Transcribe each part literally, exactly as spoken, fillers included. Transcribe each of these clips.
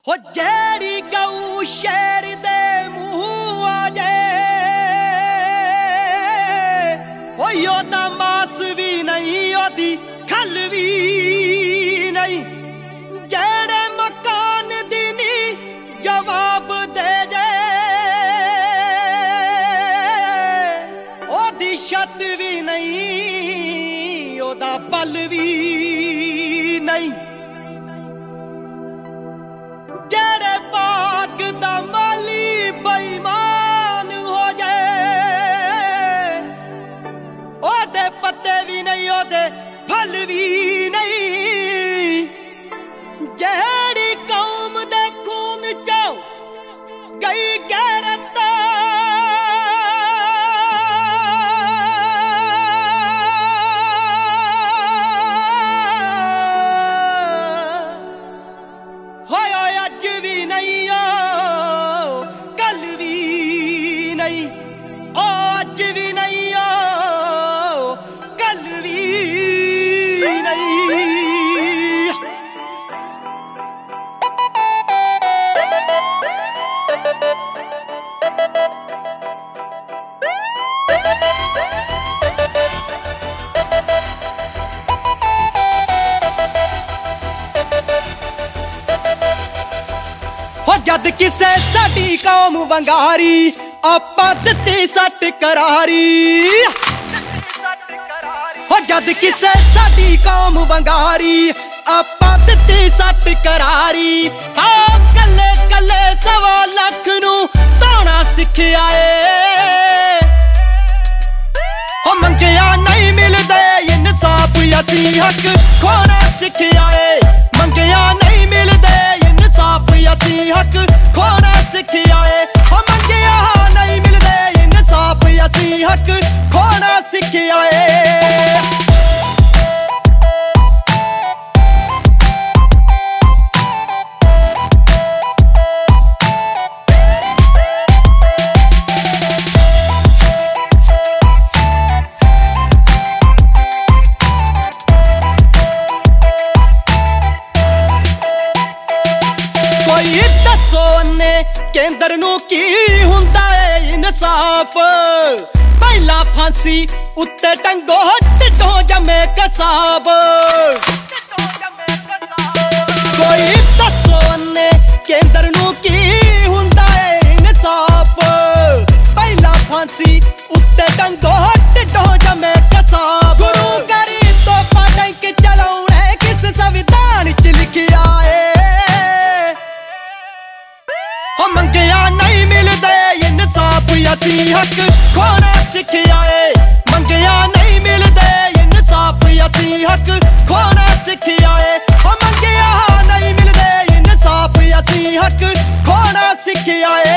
हो जेड़ी गऊ शेर दे मुँह आ जाए हो योदा मास भी नहीं ओदी खल भी नहीं जेड़े मकान दी नी जवाब दे जाए ओदी छत भी नहीं ओदा पल भी नहीं जेड़े बाग दा माली बेईमान हो जाए ओदे पत्ते भी नहीं ओदे फल भी नहीं जेड़ी कौम दे खून चो गई गैरत जद किसे साडी कौम वंगारी आपां दित्ती सट करारी हो जद किसे साडी कौम वंगारी आपां दित्ती सट करारी हाँ कल्ले कल्ले सवा लख नू धोना सिखिया ए हो मंगिया नहीं मिलदे इंसाफ असी हक खोना सिखिया ए मंगिया नहीं मिलदे इंसाफ असी हक खोना सिखिया ए हो मंगिया नहीं मिलदे इंसाफ असी हक खोना सिखिया ए केंद्र नू की हुंदा है इंसाफ पहला फांसी उत्ते टंगो टिड्डों जमे कसाब कोई दसो ने केंद्र नू की हुंदा है इंसाफ पहला फांसी उत्ते टंगो टिड्डों जमे कसाब गुरु करी तो टैंक चलाउणे किस संविधान च लिखिया है हो मंगिया नहीं मिलदे इंसाफ असी हक खोना सिखिया ए मंगिया नहीं मिलदे इंसाफ असी हक खोना सिखिया ए हो मंगिया नहीं मिलदे इंसाफ असी हक खोना सिखिया ए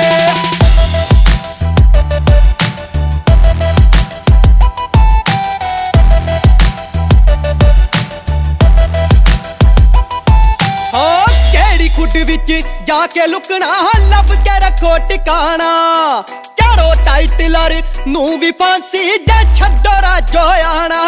खुड विच जाके लुकना लब के रखो टिकाना चारों टाइटलर नू भी फांसी जे छड्डो राजो आना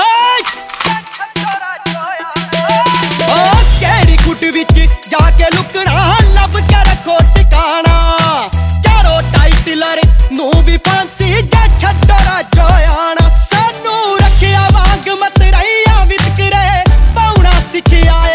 ओ केड़ी खुड विच जाके लुकना लब के रखो टिकाना चारों टाइटलर नू भी फांसी जे छड्डो राजो आना सानू रखिया वांग मत रहिया वितकरे पाउना सिखिया ए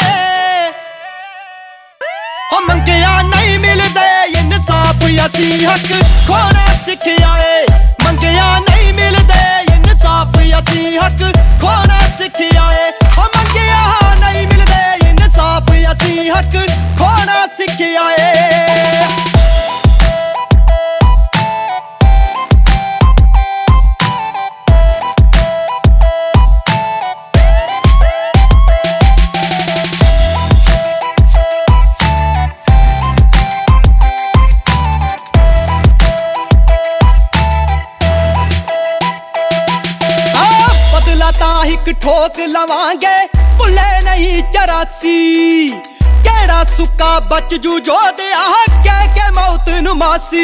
हो मंगिया नहीं मिलदे इंसाफ असी हक खोना सिखिया ए मंगिया नहीं मिलदे इंसाफ असी हक खोना सिखिया ए हो मंगिया नहीं मिलदे इंसाफ असी हक खोना सिखिया ए ठोक लवांगे भुले नहीं चरासी केड़ा सुक्का बच जू जो दे के के मौत नु मासी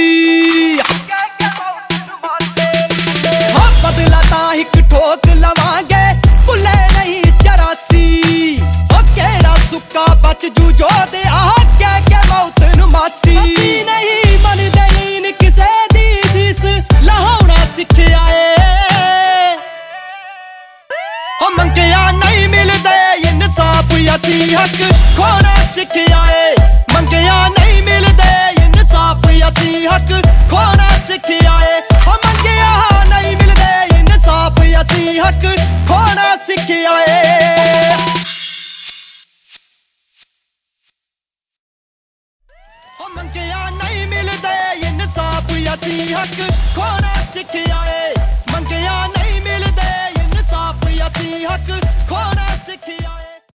हाँ बदला ता हिक ठोक लवांगे भुले नहीं चरासी ओ केड़ा सुक्का बच जू जो दे के ਅਸੀਂ ਹੱਕ ਖੋਣਾ ਸਿੱਖਿਆ ਏ ਮੰਗਿਆ ਨਹੀਂ ਮਿਲਦੇ ਇਨਸਾਫ ਅਸੀਂ ਹੱਕ ਖੋਣਾ ਸਿੱਖਿਆ ਏ ਹੋ ਮੰਗਿਆ ਨਹੀਂ ਮਿਲਦੇ ਇਨਸਾਫ ਅਸੀਂ ਹੱਕ ਖੋਣਾ ਸਿੱਖਿਆ ਏ ਹੋ ਮੰਗਿਆ ਨਹੀਂ ਮਿਲਦੇ ਇਨਸਾਫ ਅਸੀਂ ਹੱਕ ਖੋਣਾ ਸਿੱਖਿਆ ਏ ਮੰਗਿਆ ਨਹੀਂ ਮਿਲਦੇ ਇਨਸਾਫ ਅਸੀਂ ਹੱਕ ਖੋਣਾ ਸਿੱਖਿਆ